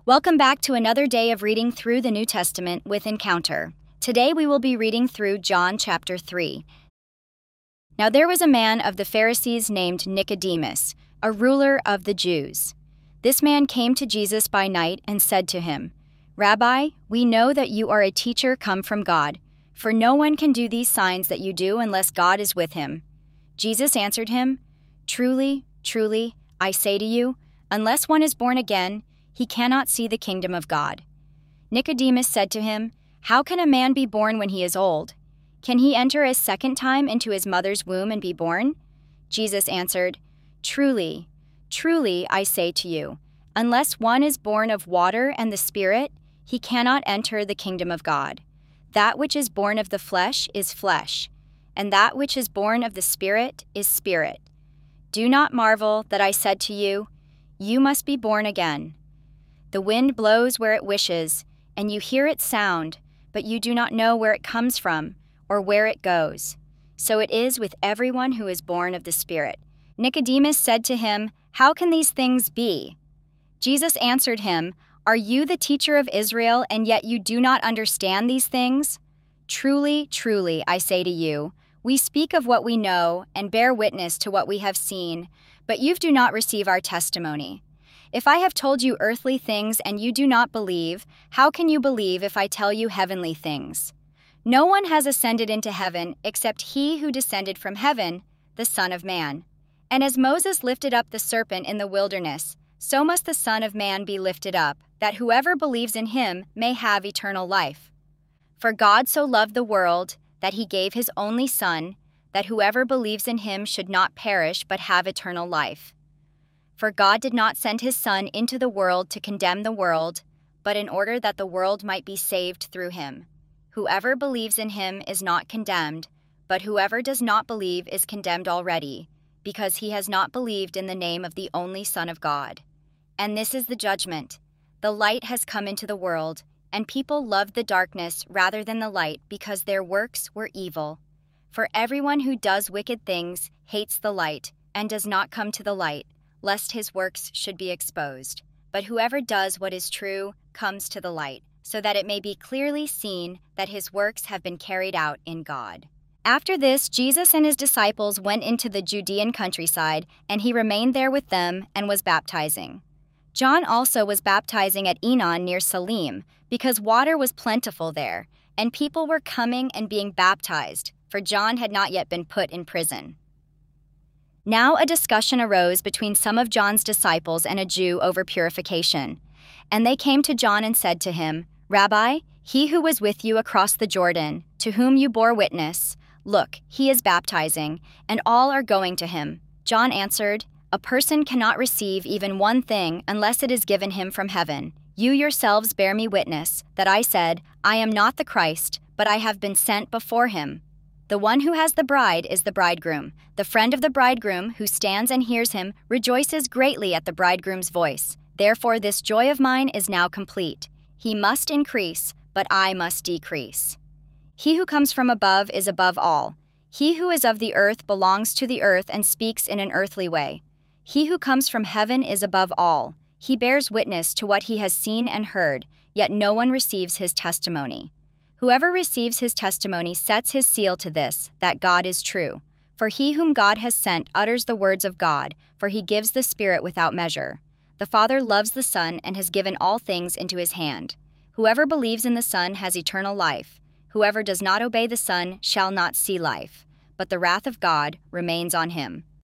Welcome back to another day of reading through the New Testament with Encounter. Today we will be reading through John chapter 3. Now there was a man of the Pharisees named Nicodemus, a ruler of the Jews. This man came to Jesus by night and said to him, "Rabbi, we know that you are a teacher come from God, for no one can do these signs that you do unless God is with him." Jesus answered him, "Truly, truly, I say to you, unless one is born again, he cannot see the kingdom of God." Nicodemus said to him, "How can a man be born when he is old? Can he enter a second time into his mother's womb and be born?" Jesus answered, "Truly, truly, I say to you, unless one is born of water and the Spirit, he cannot enter the kingdom of God. That which is born of the flesh is flesh, and that which is born of the Spirit is spirit. Do not marvel that I said to you, you must be born again. The wind blows where it wishes, and you hear its sound, but you do not know where it comes from or where it goes. So it is with everyone who is born of the Spirit." Nicodemus said to him, "How can these things be?" Jesus answered him, "Are you the teacher of Israel, and yet you do not understand these things? Truly, truly, I say to you, we speak of what we know and bear witness to what we have seen, but you do not receive our testimony. If I have told you earthly things and you do not believe, how can you believe if I tell you heavenly things? No one has ascended into heaven except he who descended from heaven, the Son of Man. And as Moses lifted up the serpent in the wilderness, so must the Son of Man be lifted up, that whoever believes in him may have eternal life. For God so loved the world that he gave his only Son, that whoever believes in him should not perish but have eternal life. For God did not send his Son into the world to condemn the world, but in order that the world might be saved through him. Whoever believes in him is not condemned, but whoever does not believe is condemned already, because he has not believed in the name of the only Son of God. And this is the judgment. The light has come into the world, and people loved the darkness rather than the light because their works were evil. For everyone who does wicked things hates the light and does not come to the light, lest his works should be exposed. But whoever does what is true comes to the light, so that it may be clearly seen that his works have been carried out in God." After this, Jesus and his disciples went into the Judean countryside, and he remained there with them and was baptizing. John also was baptizing at Enon near Salim, because water was plentiful there, and people were coming and being baptized, for John had not yet been put in prison. Now a discussion arose between some of John's disciples and a Jew over purification. And they came to John and said to him, "Rabbi, he who was with you across the Jordan, to whom you bore witness, look, he is baptizing, and all are going to him." John answered, "A person cannot receive even one thing unless it is given him from heaven. You yourselves bear me witness that I said, I am not the Christ, but I have been sent before him. The one who has the bride is the bridegroom. The friend of the bridegroom who stands and hears him rejoices greatly at the bridegroom's voice. Therefore this joy of mine is now complete. He must increase, but I must decrease. He who comes from above is above all. He who is of the earth belongs to the earth and speaks in an earthly way. He who comes from heaven is above all. He bears witness to what he has seen and heard, yet no one receives his testimony. Whoever receives his testimony sets his seal to this, that God is true. For he whom God has sent utters the words of God, for he gives the Spirit without measure. The Father loves the Son and has given all things into his hand. Whoever believes in the Son has eternal life. Whoever does not obey the Son shall not see life, but the wrath of God remains on him."